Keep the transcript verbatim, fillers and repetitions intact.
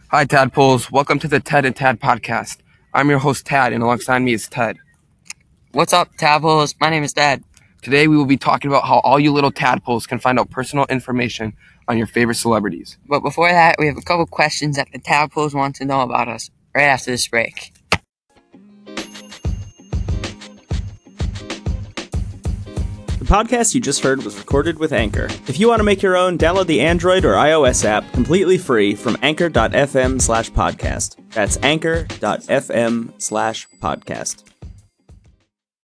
Hi, Tadpoles. Welcome to the Ted and Tad podcast. I'm your host, Tad, and alongside me is Ted. What's up, Tadpoles? My name is Tad. Today, we will be talking about how all you little tadpoles can find out personal information on your favorite celebrities. But before that, we have a couple questions that the Tadpoles want to know about us right after this break. The podcast you just heard was recorded with Anchor. If you want to make your own, download the Android or iOS app completely free from anchor.fm slash podcast. That's anchor.fm slash podcast.